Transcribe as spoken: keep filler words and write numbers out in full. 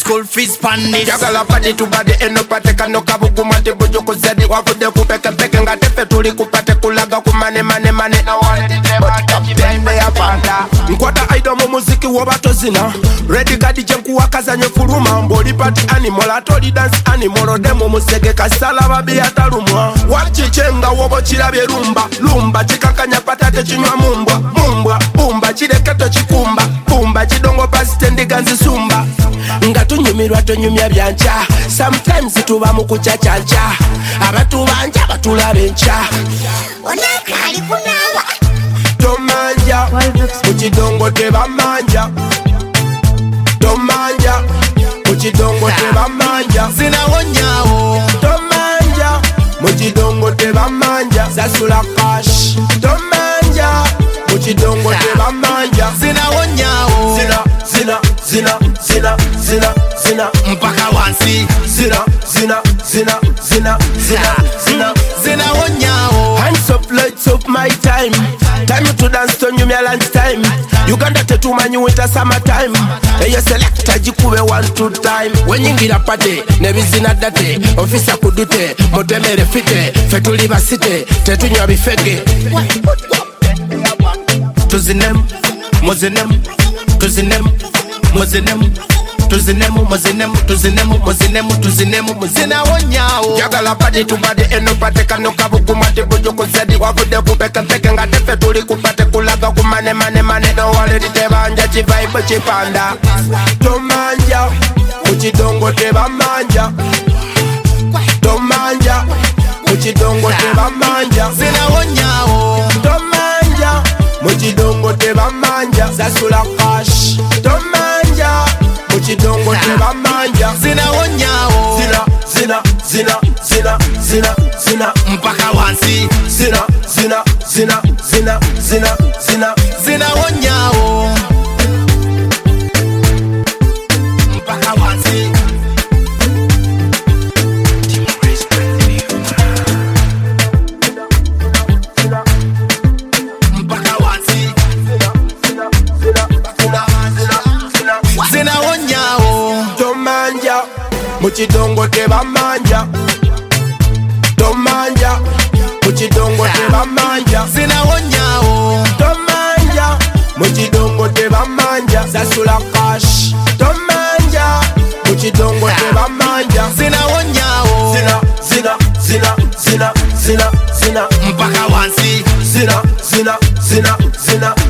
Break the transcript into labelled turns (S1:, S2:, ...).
S1: school fees pandis.
S2: Yagala padi to body eno pate kano kabugu mate bojo kozedi wavude kupeke peke ngatefe tuli kupate kulaga kumane mane mane na wale diteba kapende ya panda. Nkwata aido mu muziki wobato zina Ready gadi jenku wakaza nyefuruma Mboli party animal atoli dance animal Odemo musege kasala babi atalumwa Wachichenga wobo chilabye rumba Lumba chikakanya patate chinywa mumbwa Mumbwa, bumba chireketo chikumba Bumba chidongo pasitendi ganzi sumba Nga tunyumirwa tunyumya byancha Sometimes tuba mukucha chancha Abatu banja batulabe ncha
S3: Onakali kunawa
S2: Tomanja Muchidongo teba manja Tomanja Muchidongo teba manja
S1: Zina wonyawo
S2: Tomanja Muchidongo teba manja Sasula cash Tomanja Muchidongo teba manja
S1: Zina wonyawo
S2: Zina, zina, zina, zina, zina, zina
S1: Mpaka wansi
S2: Zina, zina, zina, zina, zina, zina
S1: Zina wonyawo
S2: Hands up, lights up, my time Time to dance to new me lunch time Uganda tetu manyu winter summertime Eyo selecta jikube one two time Wenyingira pate, nebizina date Ofisa kudute, motemere fite Fetuli basite, tetu nywa bifege Tuzinem, mozinem Tuzinem, mozinem Tuzinemu, mozinemu, tuzinemu, mozinemu, tuzinemu, mozina wonyawo Yagala padi to body eno pate kano kabugu mate bojo kozedi wavude kupeke peke ngatefe tuli kupate kulaga kumane mane mane no wale ditebanja chivaibo chipanda Tomanja, uchidongo teba manja Tomanja, uchidongo teba manja
S1: Zina wonyawo
S2: Tomanja, uchidongo teba manja Sasula cash Tomanja Muchidongo teba manja
S1: Zina wonyawo
S2: Zina, zina, zina, zina, zina, zina
S1: Mpaka wansi
S2: Zina, zina, zina, zina, zina, zina
S1: Zina wonyawo Mpaka wansi Mpaka wansi Zina wonyawo
S2: Tomanja Muchidongo teba manja Tomanja Muchidongo teba manja
S1: Zina wonyawo
S2: Tomanja Muchidongo teba manja Sasula cash Tomanja Muchidongo teba manja
S1: Zina wonyawo
S2: Zina, zina, zina, zina, zina, zina
S1: Mpaka wansi
S2: Zina, zina, zina, zina